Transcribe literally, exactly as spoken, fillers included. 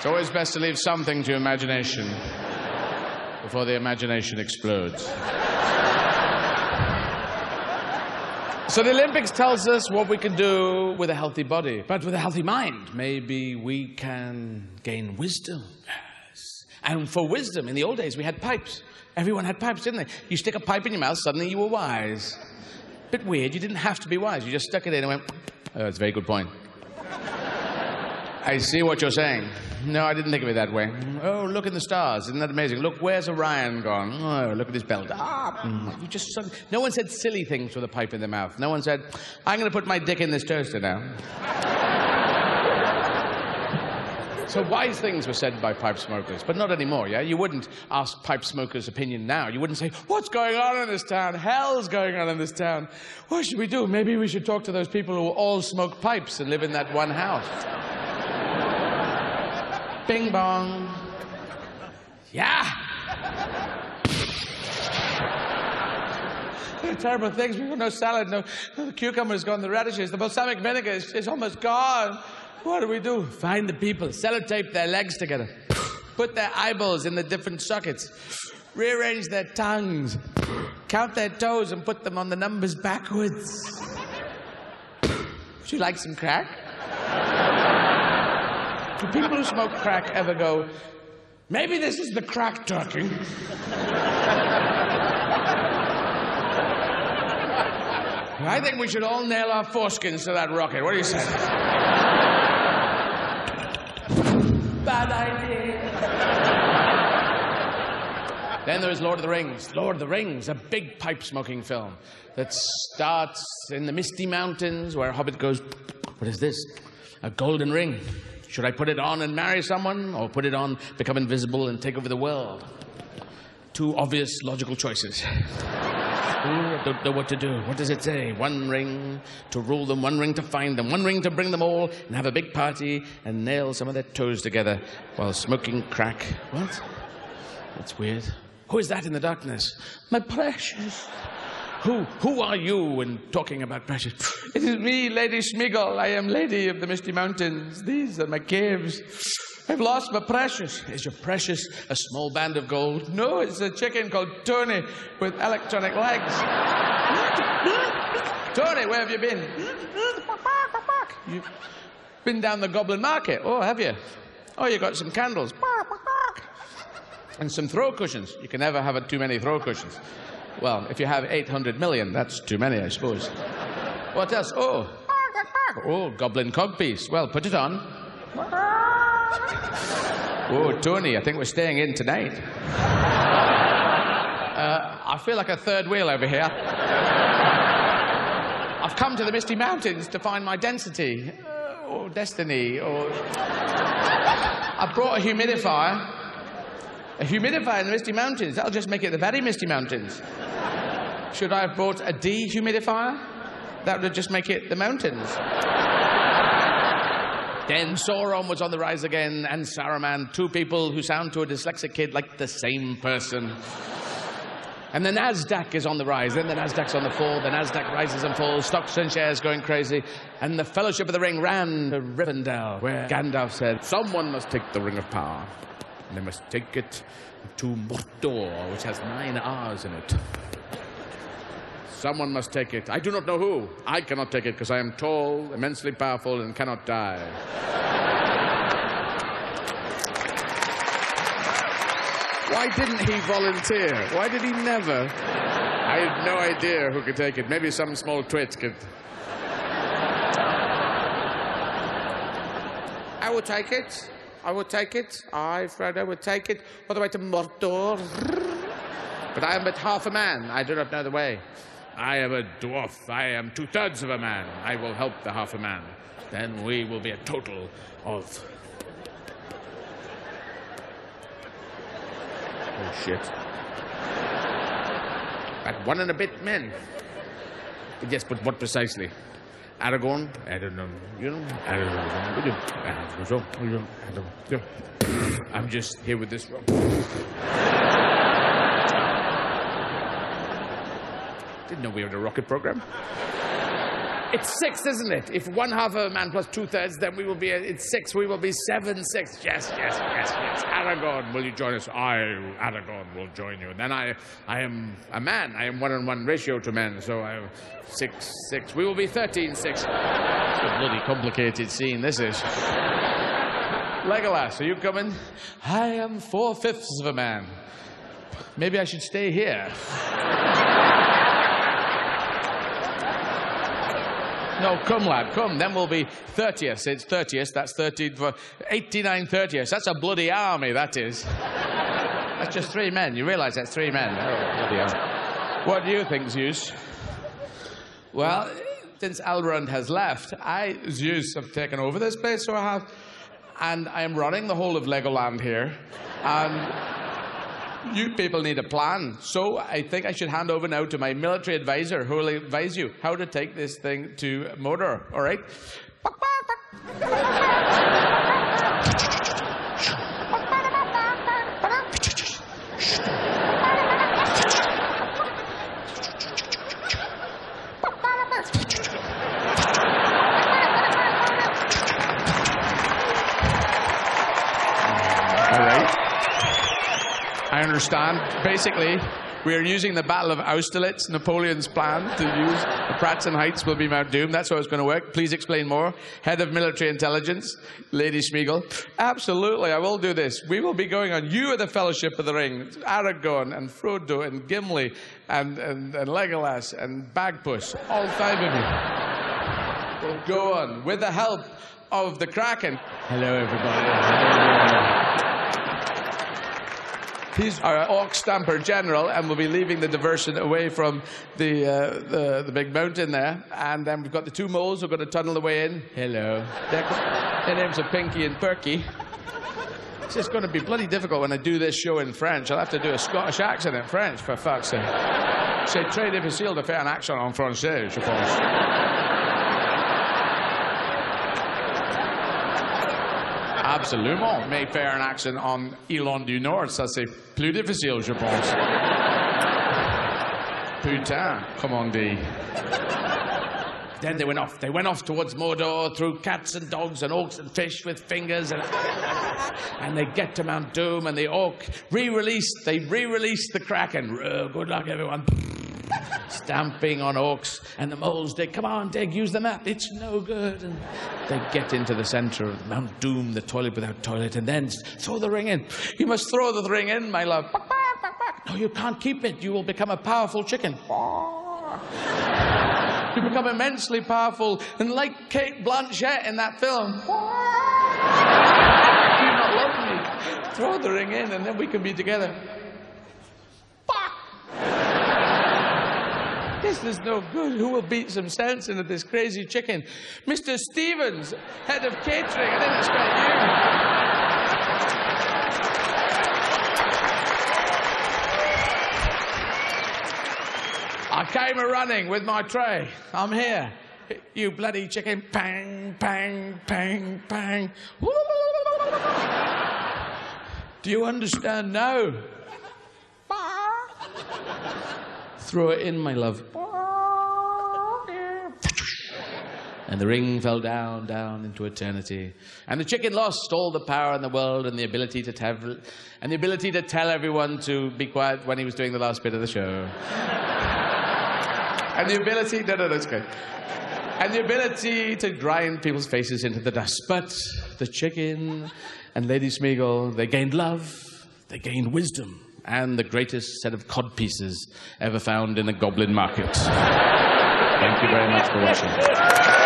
It's always best to leave something to imagination before the imagination explodes. So the Olympics tells us what we can do with a healthy body, but with a healthy mind, maybe we can gain wisdom. Yes. And for wisdom, in the old days, we had pipes. Everyone had pipes, didn't they? You stick a pipe in your mouth, suddenly you were wise. Bit weird, you didn't have to be wise. You just stuck it in and went, oh, that's a very good point. I see what you're saying. No, I didn't think of it that way. Oh, look at the stars. Isn't that amazing? Look, where's Orion gone? Oh, look at his belt. Ah, you just... No one said silly things with a pipe in their mouth. No one said, I'm going to put my dick in this toaster now. So wise things were said by pipe smokers, but not anymore, yeah? You wouldn't ask pipe smokers' opinion now. You wouldn't say, what's going on in this town? Hell's going on in this town. What should we do? Maybe we should talk to those people who all smoke pipes and live in that one house. Bing bong. Yeah. Terrible things. We've got no salad, no, no the cucumber's gone, the radishes, the balsamic vinegar is, is almost gone. What do we do? Find the people, sellotape their legs together, put their eyeballs in the different sockets, rearrange their tongues, count their toes and put them on the numbers backwards. Would you like some crack? Do people who smoke crack ever go, maybe this is the crack talking? I think we should all nail our foreskins to that rocket. What do you say? Bad idea. Then there's Lord of the Rings. Lord of the Rings, a big pipe-smoking film that starts in the Misty Mountains where a hobbit goes, what is this? A golden ring. Should I put it on and marry someone, or put it on, become invisible, and take over the world? Two obvious, logical choices. Ooh, I don't know what to do. What does it say? One ring to rule them, one ring to find them, one ring to bring them all, and have a big party, and nail some of their toes together while smoking crack. What? That's weird. Who is that in the darkness? My precious. Who, who are you in talking about precious? It is me, Lady Schmigel. I am Lady of the Misty Mountains. These are my caves. I've lost my precious. Is your precious a small band of gold? No, it's a chicken called Tony with electronic legs. Tony, where have you been? You've been down the Goblin Market. Oh, have you? Oh, you got some candles. And some throw cushions. You can never have too many throw cushions. Well, if you have eight hundred million, that's too many, I suppose. What else? Oh. Oh, Goblin Cogpiece. Well, put it on. Oh, Tony, I think we're staying in tonight. Uh, I feel like a third wheel over here. I've come to the Misty Mountains to find my density. Uh, or destiny, or... I brought a humidifier. A humidifier in the Misty Mountains. That'll just make it the very Misty Mountains. Should I have brought a dehumidifier? That would just make it the mountains. Then Sauron was on the rise again, and Saruman, two people who sound to a dyslexic kid like the same person. And the NASDAQ is on the rise, then the NASDAQ's on the fall, the NASDAQ rises and falls, stocks and shares going crazy, and the Fellowship of the Ring ran to Rivendell, where Gandalf said, someone must take the Ring of Power. And they must take it to Mordor, which has nine R's in it. Someone must take it. I do not know who. I cannot take it because I am tall, immensely powerful, and cannot die. Why didn't he volunteer? Why did he never? I had no idea who could take it. Maybe some small twit could. I will take it. I will take it. I, Frodo, will take it all the way to Mordor. But I am but half a man. I do not know the way. I am a dwarf. I am two-thirds of a man. I will help the half a man. Then we will be a total of... Oh, shit. At one and a bit men. Yes, but what precisely? Aragorn? I don't know. You know? I don't know. I don't know. I'm just here with this rope. Didn't know we were in a rocket program. It's six, isn't it? If one half of a man plus two-thirds, then we will be, it's six, we will be seven, six. Yes, yes, yes, yes. Aragorn, will you join us? I, Aragorn, will join you. Then I, I am a man. I am one-on-one ratio to men, so I have six, six. We will be thirteen, six. It's a bloody complicated scene, this is. Legolas, are you coming? I am four-fifths of a man. Maybe I should stay here. No, come, lad, come. Then we'll be thirtieth. It's thirtieth. That's thirty for eighty-nine thirtieths. That's a bloody army, that is. That's just three men. You realise that's three men. Oh, bloody hell. What do you think, Zeus? Well, since Elrond has left, I, Zeus, have taken over this place, so I have. And I am running the whole of Legoland here. And you people need a plan. So I think I should hand over now to my military advisor who will advise you how to take this thing to Mordor, all right? All right. I understand. Basically, we are using the Battle of Austerlitz, Napoleon's plan to use the Pratzen Heights will be Mount Doom. That's how it's going to work. Please explain more. Head of Military Intelligence, Lady Smeagol. Absolutely, I will do this. We will be going on. You are the Fellowship of the Ring. Aragorn and Frodo and Gimli and, and, and Legolas and Bagpuss. All five of you will go on with the help of the Kraken. Hello, everybody. He's our Orc Stamper General, and we'll be leaving the diversion away from the, uh, the, the big mountain there. And then we've got the two moles who are going to tunnel the way in. Hello. Their, their names are Pinky and Perky. It's just going to be bloody difficult when I do this show in French. I'll have to do a Scottish accent in French, for fuck's sake. C'est très difficile de faire un accent en français, je pense. Absolument. Mais faire un accent en Irlande du Nord, ça c'est plus difficile, je pense. Putain, comme on dit. Then they went off. They went off towards Mordor through cats and dogs and orcs and fish with fingers. And, and they get to Mount Doom and the orc re-released. They re-released the Kraken. Oh, good luck, everyone. Stamping on orcs, and the moles dig, come on, dig, use the map, it's no good. And they get into the center of Mount Doom, the toilet without toilet, and then throw the ring in. You must throw the ring in, my love. No, you can't keep it. You will become a powerful chicken. You become immensely powerful, and like Kate Blanchett in that film. Do you not love me? Throw the ring in, and then we can be together. This is no good. Who will beat some sense into this crazy chicken? Mister Stevens, head of catering. I didn't expect you. I came a running with my tray. I'm here. You bloody chicken. Pang, pang, pang, pang. Do you understand now? Throw it in, my love. And the ring fell down, down into eternity. And the chicken lost all the power in the world and the ability to tell, and the ability to tell everyone to be quiet when he was doing the last bit of the show. And the ability, no, no, that's good. And the ability to grind people's faces into the dust. But the chicken and Lady Smeagol, they gained love, they gained wisdom, and the greatest set of cod pieces ever found in a goblin market. Thank you very much for watching.